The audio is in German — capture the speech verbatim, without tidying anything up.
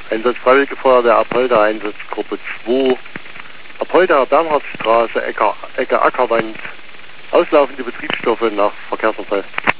Einsatz Freiwillige Feuerwehr Apolda, Einsatzgruppe zwei. Apolda, Bernhardstraße, Ecke, Ecke Ackerwand. Auslaufende Betriebsstoffe nach Verkehrsunfall.